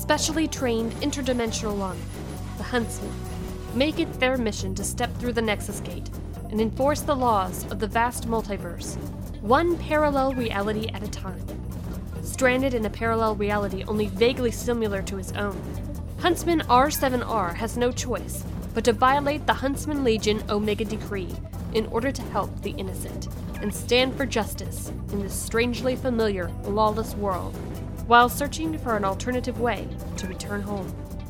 specially trained interdimensional army, the Huntsmen, make it their mission to step through the Nexus Gate and enforce the laws of the vast multiverse, one parallel reality at a time. Stranded in a parallel reality only vaguely similar to his own, Huntsman R7R has no choice but to violate the Huntsman Legion Omega Decree in order to help the innocent and stand for justice in this strangely familiar, lawless world, while searching for an alternative way to return home.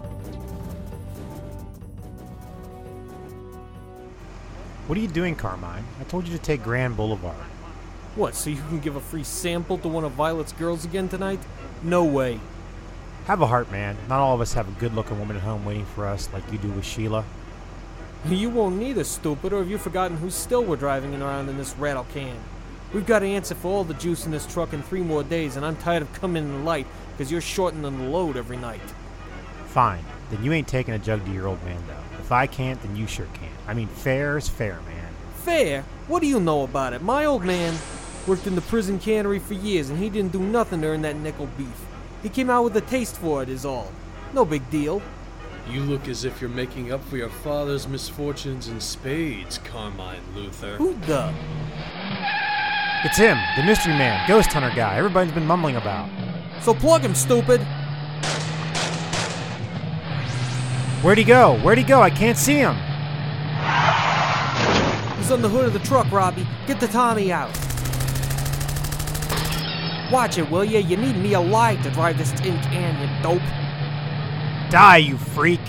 What are you doing, Carmine? I told you to take Grand Boulevard. What, so you can give a free sample to one of Violet's girls again tonight? No way. Have a heart, man. Not all of us have a good-looking woman at home waiting for us like you do with Sheila. You won't need us, stupid, or have you forgotten who still we're driving around in this rattle can? We've got to answer for all the juice in this truck in 3 more days, and I'm tired of coming in the light because you're shortening the load every night. Fine. Then you ain't taking a jug to your old man, though. If I can't, then you sure can't. I mean, fair is fair, man. Fair? What do you know about it? My old man worked in the prison cannery for years, and he didn't do nothing to earn that nickel beef. He came out with a taste for it is all. No big deal. You look as if you're making up for your father's misfortunes in spades, Carmine Luther. Who the? It's him, the mystery man, ghost hunter guy everybody's been mumbling about. So plug him, stupid! Where'd he go? Where'd he go? I can't see him. He's on the hood of the truck, Robbie. Get the Tommy out. Watch it, will ya? You need me alive to drive this tin can, you dope. Die, you freak!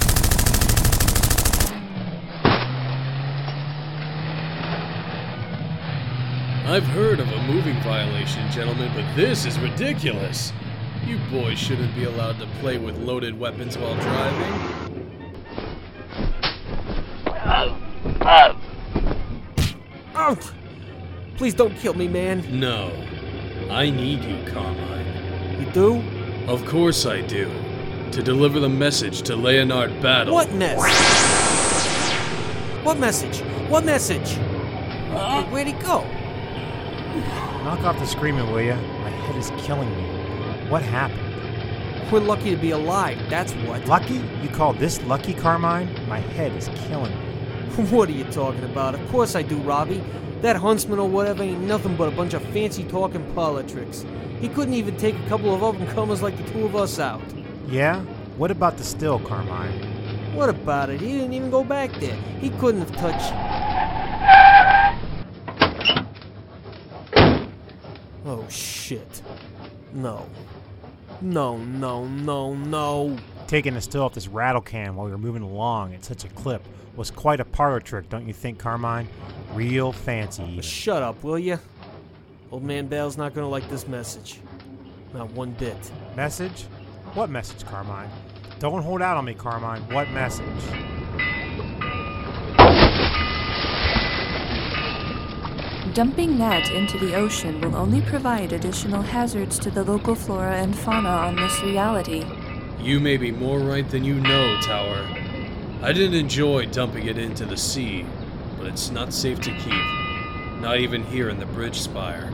I've heard of a moving violation, gentlemen, but this is ridiculous. You boys shouldn't be allowed to play with loaded weapons while driving. Oh! Please don't kill me, man. No. I need you, Carmine. You do? Of course I do. To deliver the message to Leonard Battle. What message? What message? What message? Where'd he go? Knock off the screaming, will ya? My head is killing me. What happened? We're lucky to be alive, that's what. Lucky? You call this lucky, Carmine? My head is killing me. What are you talking about? Of course I do, Robbie. That huntsman or whatever ain't nothing but a bunch of fancy talking parlor tricks. He couldn't even take a couple of up-and-comers like the two of us out. Yeah? What about the still, Carmine? What about it? He didn't even go back there. He couldn't have touched... Oh, shit. No. No. Taking a still off this rattle can while we were moving along at such a clip was quite a parlor trick, don't you think, Carmine? Real fancy, even. Shut up, will ya? Old man Bale's not gonna like this message. Not one bit. Message? What message, Carmine? Don't hold out on me, Carmine. What message? Dumping that into the ocean will only provide additional hazards to the local flora and fauna on this reality. You may be more right than you know, Tower. I didn't enjoy dumping it into the sea, but it's not safe to keep. Not even here in the bridge spire.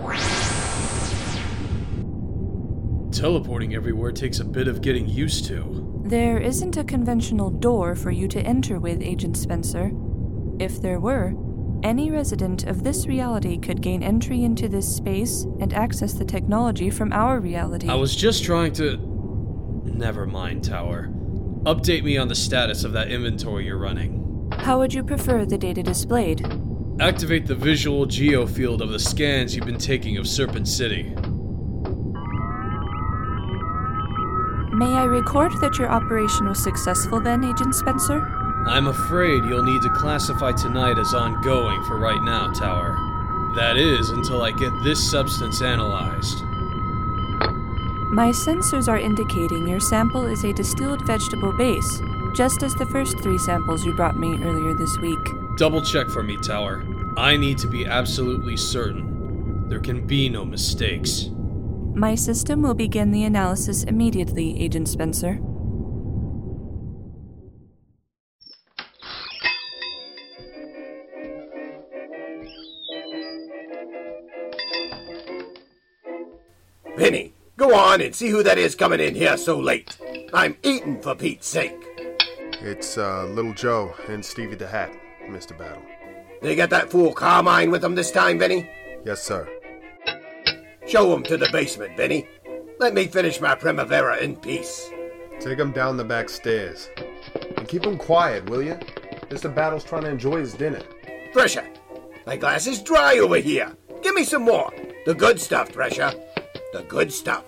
Teleporting everywhere takes a bit of getting used to. There isn't a conventional door for you to enter with, Agent Spencer. If there were, any resident of this reality could gain entry into this space and access the technology from our reality. I was just trying to... Never mind, Tower. Update me on the status of that inventory you're running. How would you prefer the data displayed? Activate the visual geofield of the scans you've been taking of Serpent City. May I record that your operation was successful then, Agent Spencer? I'm afraid you'll need to classify tonight as ongoing for right now, Tower. That is, until I get this substance analyzed. My sensors are indicating your sample is a distilled vegetable base, just as the first 3 samples you brought me earlier this week. Double check for me, Tower. I need to be absolutely certain. There can be no mistakes. My system will begin the analysis immediately, Agent Spencer. Vinny, Go on and see who that is coming in here so late. I'm eating, for Pete's sake. It's Little Joe and Stevie the Hat, Mr. Battle. They got that fool Carmine with them this time, Vinny? Yes, sir. Show him to the basement, Vinny. Let me finish my Primavera in peace. Take him down the back stairs. And keep him quiet, will you? Mr. Battle's trying to enjoy his dinner. Thresher, my glass is dry over here. Give me some more. The good stuff, Thresher. The good stuff.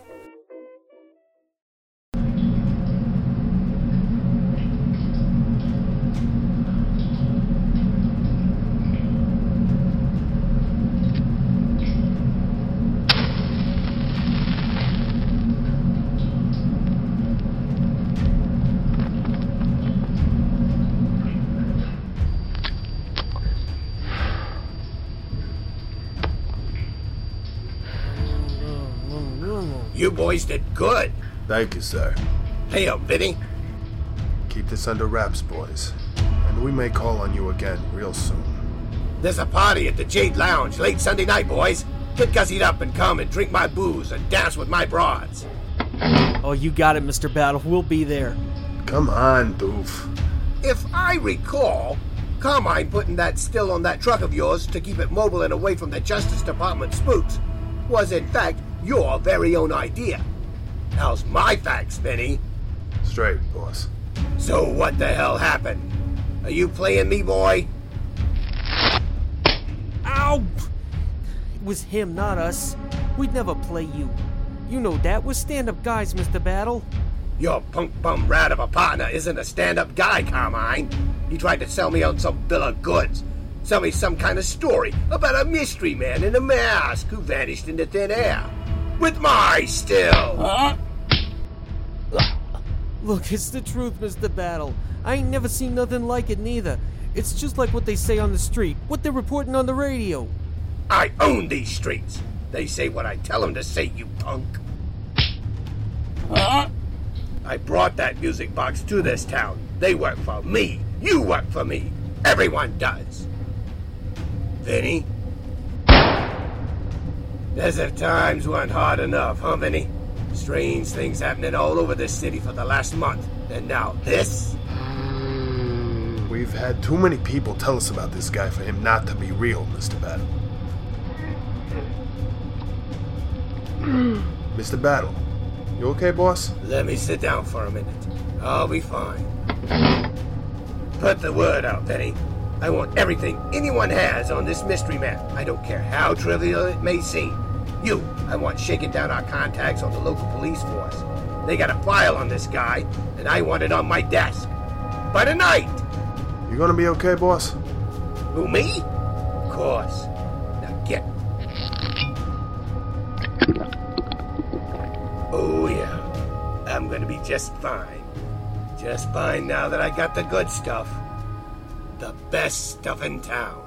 You boys did good. Thank you, sir. Hey up, Vinny. Keep this under wraps, boys. And we may call on you again real soon. There's a party at the Jade Lounge late Sunday night, boys. Get gussied up and come and drink my booze and dance with my broads. Oh, you got it, Mr. Battle. We'll be there. Come on, Doof. If I recall, Carmine putting that still on that truck of yours to keep it mobile and away from the Justice Department spooks was, in fact, your very own idea. How's my facts, Vinny? Straight, boss. So what the hell happened? Are you playing me, boy? Ow! It was him, not us. We'd never play you. You know that. We're stand-up guys, Mr. Battle. Your punk bum rat of a partner isn't a stand-up guy, Carmine. He tried to sell me on some bill of goods. Sell me some kind of story about a mystery man in a mask who vanished into thin air. With my still. Look, it's the truth, Mr. Battle. I ain't never seen nothing like it neither. It's just like what they say on the street, what they're reporting on the radio. I own these streets. They say what I tell them to say, you punk. I brought that music box to this town. They work for me. You work for me. Everyone does. Vinny? As if times weren't hard enough, huh, Vinny? Strange things happening all over this city for the last month. And now this? We've had too many people tell us about this guy for him not to be real, Mr. Battle. Mr. Battle, you okay, boss? Let me sit down for a minute. I'll be fine. Put the word out, Vinny. I want everything anyone has on this mystery man. I don't care how trivial it may seem. You, I want shaking down our contacts on the local police force. They got a file on this guy, and I want it on my desk. By tonight! You gonna be okay, boss? Who, me? Of course. Now get. Oh, yeah. I'm gonna be just fine. Just fine now that I got the good stuff. The best stuff in town.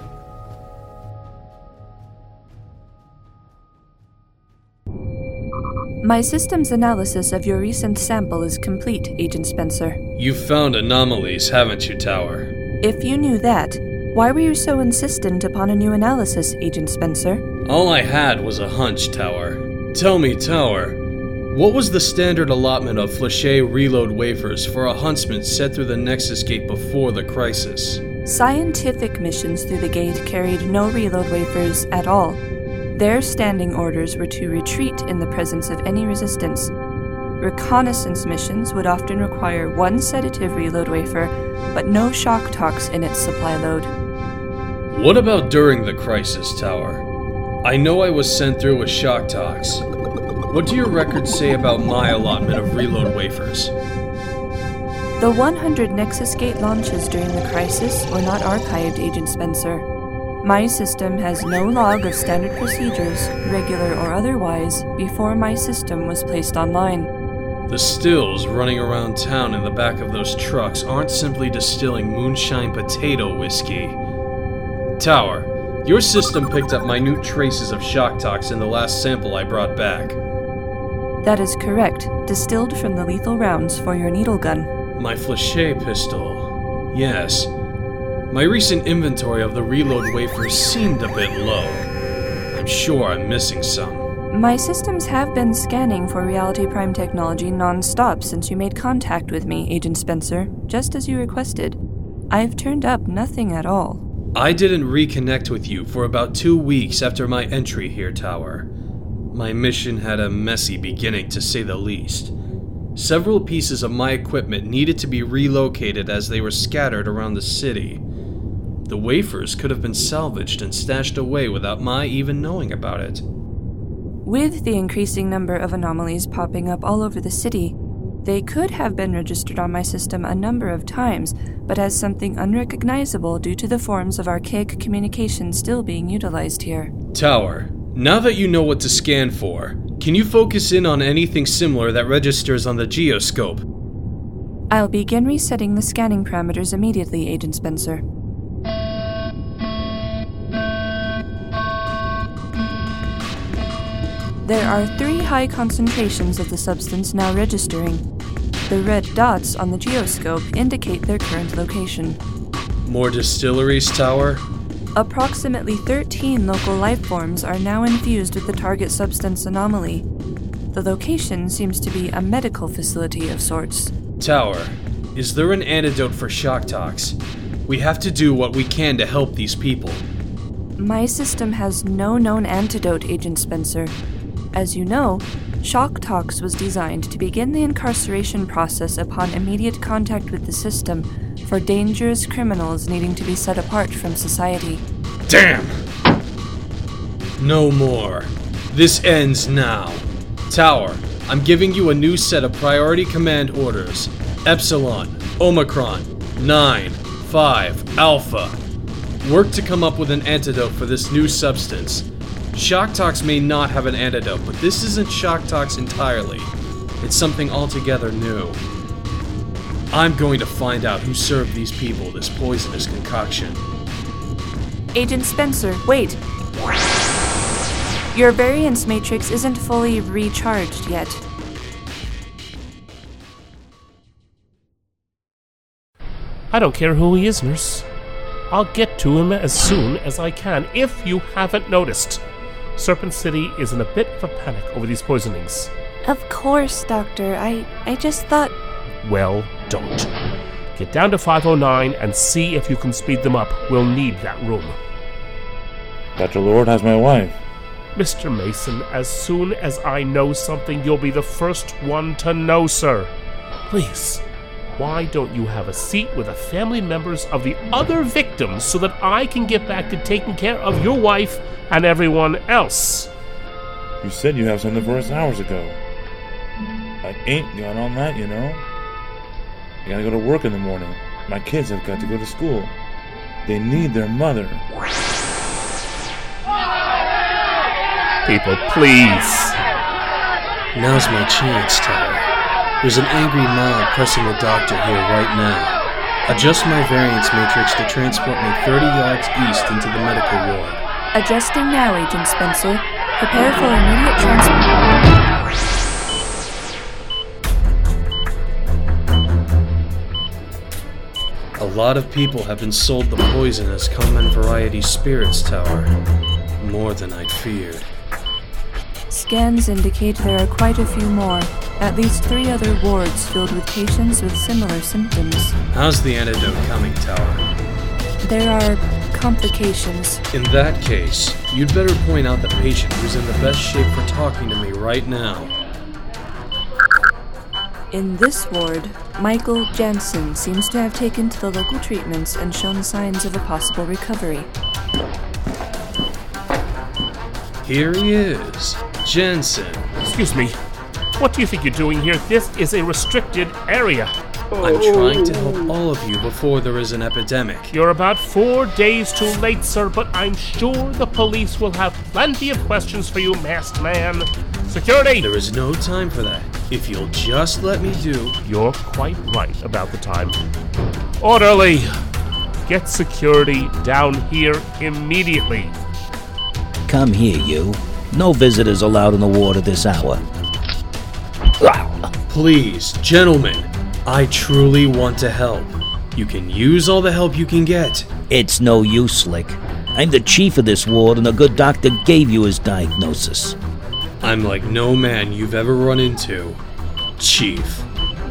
My system's analysis of your recent sample is complete, Agent Spencer. You've found anomalies, haven't you, Tower? If you knew that, why were you so insistent upon a new analysis, Agent Spencer? All I had was a hunch, Tower. Tell me, Tower, what was the standard allotment of Flachet reload wafers for a huntsman set through the Nexus Gate before the crisis? Scientific missions through the gate carried no reload wafers at all. Their standing orders were to retreat in the presence of any resistance. Reconnaissance missions would often require one sedative reload wafer, but no shock tox in its supply load. What about during the crisis, Tower? I know I was sent through with shock tox. What do your records say about my allotment of reload wafers? The 100 Nexus Gate launches during the crisis were not archived, Agent Spencer. My system has no log of standard procedures, regular or otherwise, before my system was placed online. The stills running around town in the back of those trucks aren't simply distilling moonshine potato whiskey. Tower, your system picked up minute traces of shock tox in the last sample I brought back. That is correct, distilled from the lethal rounds for your needle gun. My Flachet pistol. Yes. My recent inventory of the reload wafers seemed a bit low. I'm sure I'm missing some. My systems have been scanning for Reality Prime technology non-stop since you made contact with me, Agent Spencer, just as you requested. I've turned up nothing at all. I didn't reconnect with you for about 2 weeks after my entry here, Tower. My mission had a messy beginning, to say the least. Several pieces of my equipment needed to be relocated as they were scattered around the city. The wafers could have been salvaged and stashed away without my even knowing about it. With the increasing number of anomalies popping up all over the city, they could have been registered on my system a number of times, but as something unrecognizable due to the forms of archaic communication still being utilized here. Tower, now that you know what to scan for, can you focus in on anything similar that registers on the geoscope? I'll begin resetting the scanning parameters immediately, Agent Spencer. There are 3 high concentrations of the substance now registering. The red dots on the geoscope indicate their current location. More distilleries, Tower? Approximately 13 local life forms are now infused with the target substance anomaly. The location seems to be a medical facility of sorts. Tower, is there an antidote for shock tox? We have to do what we can to help these people. My system has no known antidote, Agent Spencer. As you know, shock tox was designed to begin the incarceration process upon immediate contact with the system for dangerous criminals needing to be set apart from society. Damn! No more. This ends now. Tower, I'm giving you a new set of priority command orders. Epsilon, Omicron, 9, 5, Alpha. Work to come up with an antidote for this new substance. Shock tox may not have an antidote, but this isn't shock tox entirely. It's something altogether new. I'm going to find out who served these people this poisonous concoction. Agent Spencer, wait. Your variance matrix isn't fully recharged yet. I don't care who he is, nurse. I'll get to him as soon as I can, if you haven't noticed. Serpent City is in a bit of a panic over these poisonings. Of course, Doctor. I just thought... Well, don't. Get down to 509 and see if you can speed them up. We'll need that room. Dr. Lord, how's my wife? Mr. Mason, as soon as I know something, you'll be the first one to know, sir. Please, why don't you have a seat with the family members of the other victims so that I can get back to taking care of your wife and everyone else? You said you have something for us hours ago. I ain't got all night, you know. I gotta go to work in the morning. My kids have got to go to school. They need their mother. People, please. Now's my chance, Tower. There's an angry mob pressing the doctor here right now. Adjust my variance matrix to transport me 30 yards east into the medical ward. Adjusting now, Agent Spencer. Prepare for immediate transport. A lot of people have been sold the poison as common variety spirits, Tower. More than I'd feared. Scans indicate there are quite a few more. At least 3 other wards filled with patients with similar symptoms. How's the antidote coming, Tower? There are complications. In that case, you'd better point out the patient who's in the best shape for talking to me right now. In this ward, Michael Jensen seems to have taken to the local treatments and shown signs of a possible recovery. Here he is, Jensen. Excuse me. What do you think you're doing here? This is a restricted area. I'm trying to help all of you before there is an epidemic. You're about 4 days too late, sir, but I'm sure the police will have plenty of questions for you, masked man. Security! There is no time for that. If you'll just let me do... You're quite right about the time. Orderly! Get security down here immediately. Come here, you. No visitors allowed in the ward at this hour. Please, gentlemen, I truly want to help. You can use all the help you can get. It's no use, Slick. I'm the chief of this ward, and the good doctor gave you his diagnosis. I'm like no man you've ever run into, Chief.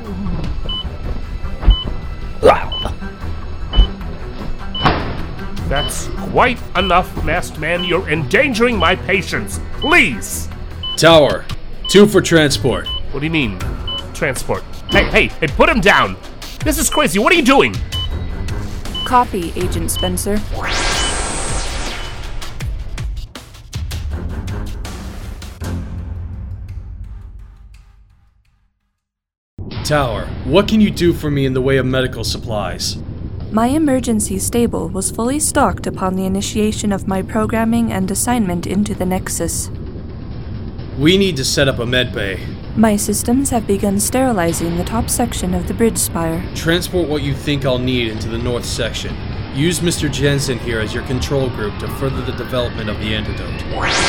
That's quite enough, masked man. You're endangering my patients. Please! Tower, 2 for transport. What do you mean, transport? Hey, put him down! This is crazy. What are you doing? Copy, Agent Spencer. Tower, what can you do for me in the way of medical supplies? My emergency stable was fully stocked upon the initiation of my programming and assignment into the Nexus. We need to set up a med bay. My systems have begun sterilizing the top section of the bridge spire. Transport what you think I'll need into the north section. Use Mr. Jensen here as your control group to further the development of the antidote.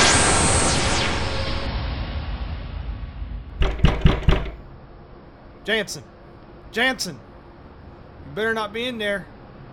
Jansen! You better not be in there.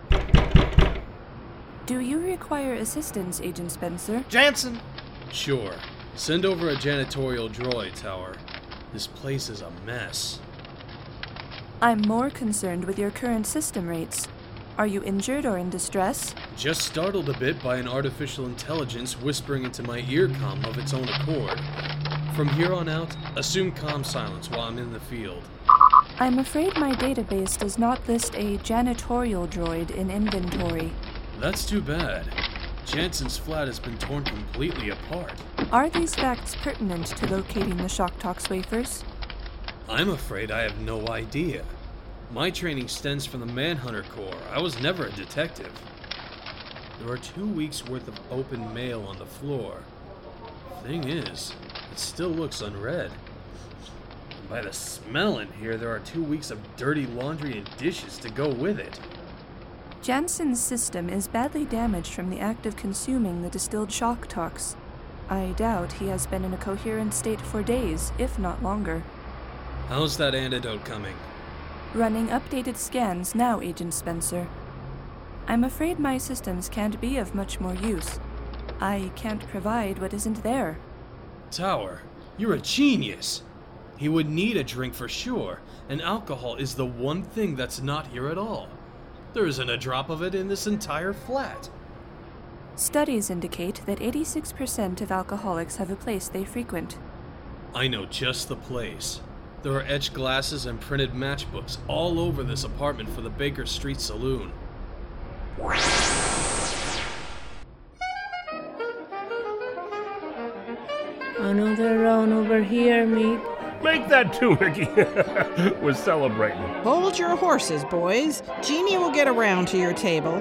Do you require assistance, Agent Spencer? Jansen! Sure. Send over a janitorial droid, Tower. This place is a mess. I'm more concerned with your current system rates. Are you injured or in distress? Just startled a bit by an artificial intelligence whispering into my earcom of its own accord. From here on out, assume comm silence while I'm in the field. I'm afraid my database does not list a janitorial droid in inventory. That's too bad. Jansen's flat has been torn completely apart. Are these facts pertinent to locating the Shocktox wafers? I'm afraid I have no idea. My training stems from the Manhunter Corps. I was never a detective. There are 2 weeks' worth of open mail on the floor. Thing is, it still looks unread. And by the smell in here, there are 2 weeks of dirty laundry and dishes to go with it. Jansen's system is badly damaged from the act of consuming the distilled Shocktox. I doubt he has been in a coherent state for days, if not longer. How's that antidote coming? Running updated scans now, Agent Spencer. I'm afraid my systems can't be of much more use. I can't provide what isn't there. Tower, you're a genius! He would need a drink for sure, and alcohol is the one thing that's not here at all. There isn't a drop of it in this entire flat. Studies indicate that 86% of alcoholics have a place they frequent. I know just the place. There are etched glasses and printed matchbooks all over this apartment for the Baker Street Saloon. Another round over here, mate. Make that too, Mickey. We're celebrating. Hold your horses, boys. Jeannie will get around to your table.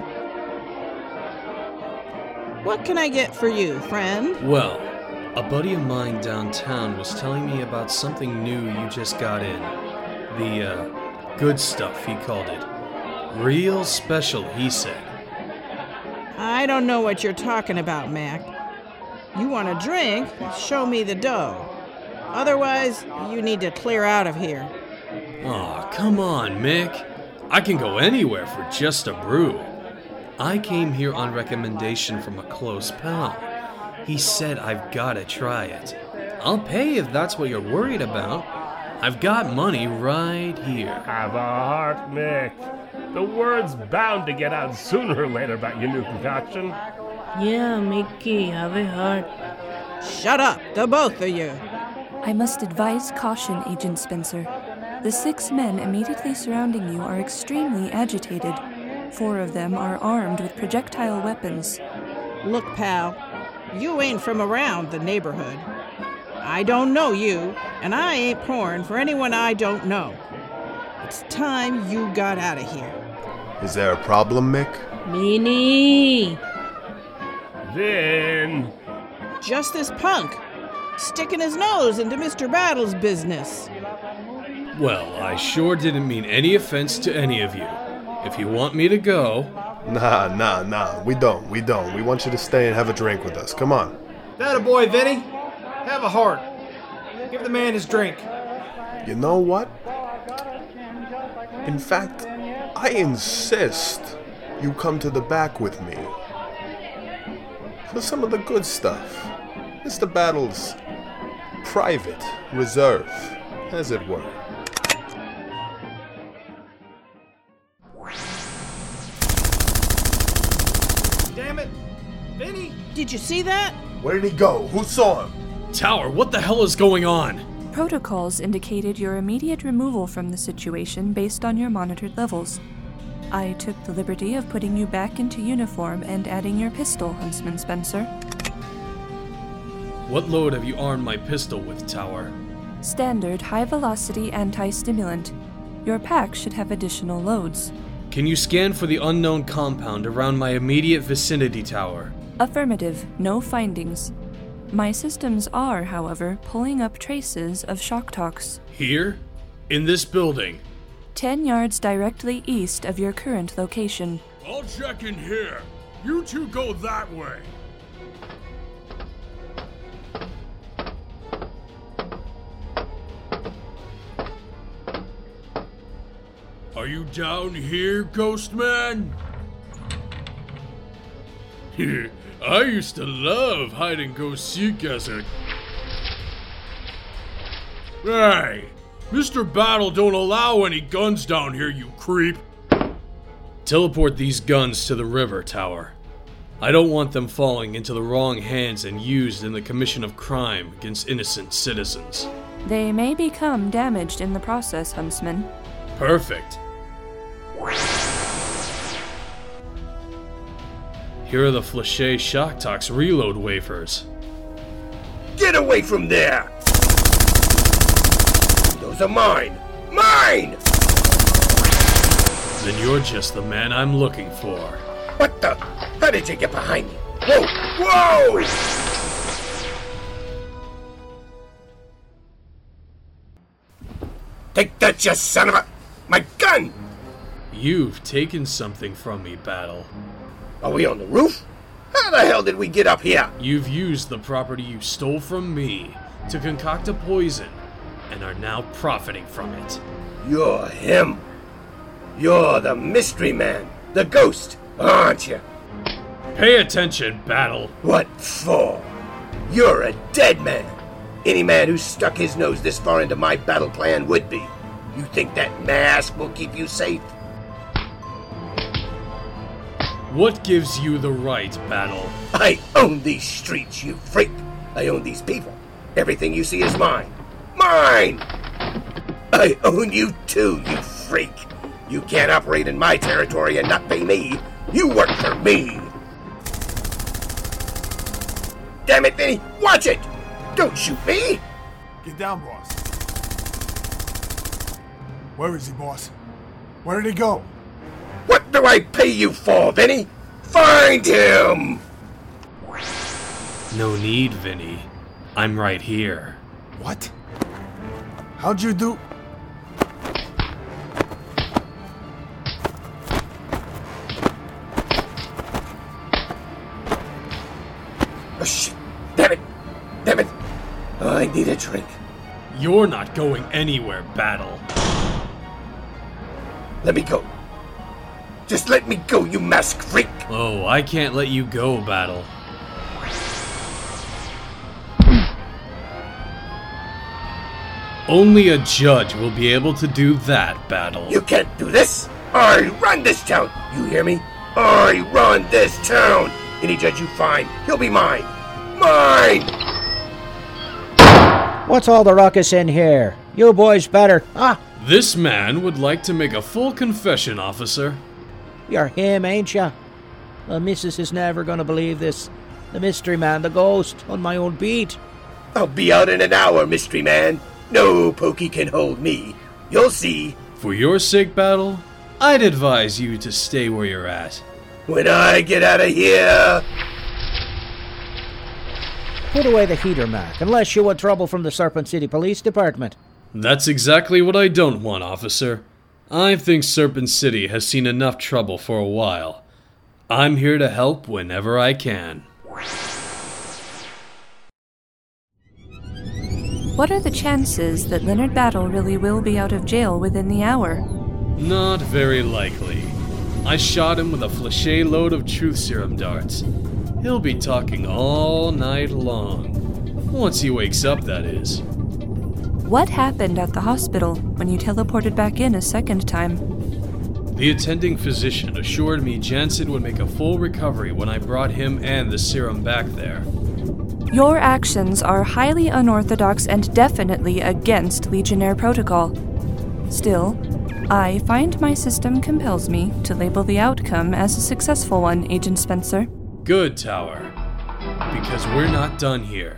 What can I get for you, friend? Well, a buddy of mine downtown was telling me about something new you just got in. The, good stuff, he called it. Real special, he said. I don't know what you're talking about, Mac. You want a drink? Show me the dough. Otherwise, you need to clear out of here. Aw, come on, Mick. I can go anywhere for just a brew. I came here on recommendation from a close pal. He said I've gotta try it. I'll pay if that's what you're worried about. I've got money right here. Have a heart, Mick. The word's bound to get out sooner or later about your new concoction. Yeah, Mickey, have a heart. Shut up, the both of you. I must advise caution, Agent Spencer. The 6 men immediately surrounding you are extremely agitated. 4 of them are armed with projectile weapons. Look, pal, you ain't from around the neighborhood. I don't know you, and I ain't pouring for anyone I don't know. It's time you got out of here. Is there a problem, Mick? Minnie! Then... Just this punk, sticking his nose into Mr. Battle's business. Well, I sure didn't mean any offense to any of you. If you want me to go... Nah. We don't. We want you to stay and have a drink with us. Come on. That a boy, Vinny. Have a heart. Give the man his drink. You know what? In fact, I insist you come to the back with me. For some of the good stuff. Mr. Battles private reserve, as it were. Damn it! Vinny! Did you see that? Where did he go? Who saw him? Tower, what the hell is going on? Protocols indicated your immediate removal from the situation based on your monitored levels. I took the liberty of putting you back into uniform and adding your pistol, Huntsman Spencer. What load have you armed my pistol with, Tower? Standard high-velocity anti-stimulant. Your pack should have additional loads. Can you scan for the unknown compound around my immediate vicinity, Tower? Affirmative. No findings. My systems are, however, pulling up traces of shock tox. Here? In this building? 10 yards directly east of your current location. I'll check in here. You two go that way. Are you down here, Ghost Man? I used to love hide and go seek as a... Hey, Mr. Battle don't allow any guns down here, you creep. Teleport these guns to the river, Tower. I don't want them falling into the wrong hands and used in the commission of crime against innocent citizens. They may become damaged in the process, Huntsman. Perfect. Here are the Flachet Shock Tox reload wafers. Get away from there! Those are mine! Mine! Then you're just the man I'm looking for. What the? How did you get behind me? Whoa! Whoa! Take that, you son of a... My gun! You've taken something from me, Battle. Are we on the roof? How the hell did we get up here? You've used the property you stole from me to concoct a poison and are now profiting from it. You're him. You're the mystery man, the ghost, aren't you? Pay attention, Battle. What for? You're a dead man. Any man who stuck his nose this far into my battle plan would be. You think that mask will keep you safe? What gives you the right, Battle? I own these streets, you freak. I own these people. Everything you see is mine. Mine! I own you too, you freak. You can't operate in my territory and not pay me. You work for me. Damn it, Vinny! Watch it! Don't shoot me! Get down, boss. Where is he, boss? Where did he go? What do I pay you for, Vinny? Find him! No need, Vinny. I'm right here. What? How'd you do? Oh, shit. Damn it! Damn it! I need a drink. You're not going anywhere, Battle. Let me go. Just let me go, you mask freak! Oh, I can't let you go, Battle. Only a judge will be able to do that, Battle. You can't do this! I run this town! You hear me? I run this town! Any judge you find, he'll be mine! Mine! What's all the ruckus in here? You boys better... This man would like to make a full confession, officer. You're him, ain't ya? The missus is never gonna believe this. The mystery man, the ghost, on my own beat. I'll be out in an hour, mystery man. No pokey can hold me. You'll see. For your sake, Battle, I'd advise you to stay where you're at. When I get out of here... Put away the heater, Mac, unless you want trouble from the Serpent City Police Department. That's exactly what I don't want, officer. I think Serpent City has seen enough trouble for a while. I'm here to help whenever I can. What are the chances that Leonard Battle really will be out of jail within the hour? Not very likely. I shot him with a Flachet load of truth serum darts. He'll be talking all night long. Once he wakes up, that is. What happened at the hospital when you teleported back in a second time? The attending physician assured me Jansen would make a full recovery when I brought him and the serum back there. Your actions are highly unorthodox and definitely against Legionnaire protocol. Still, I find my system compels me to label the outcome as a successful one, Agent Spencer. Good, Tower. Because we're not done here.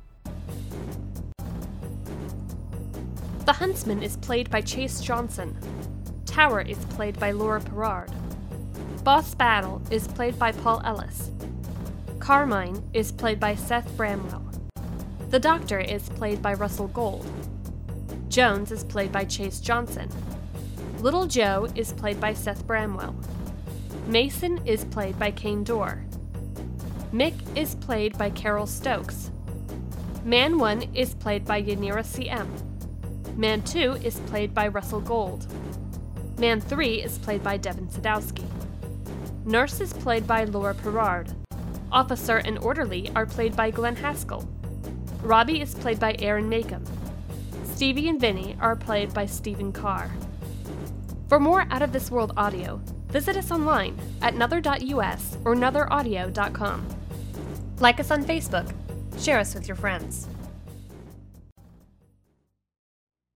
The Huntsman is played by Chase Johnson. Tower is played by Laura Perrard. Boss Battle is played by Paul Ellis. Carmine is played by Seth Bramwell. The Doctor is played by Russell Gold. Jones is played by Chase Johnson. Little Joe is played by Seth Bramwell. Mason is played by Kane Dorr. Mick is played by Carol Stokes. Man 1 is played by Yanira CM. Man 2 is played by Russell Gold. Man 3 is played by Devin Sadowski. Nurse is played by Laura Perrard. Officer and Orderly are played by Glenn Haskell. Robbie is played by Aaron Makem. Stevie and Vinny are played by Stephen Carr. For more Out of This World audio, visit us online at nether.us or netheraudio.com. Like us on Facebook. Share us with your friends.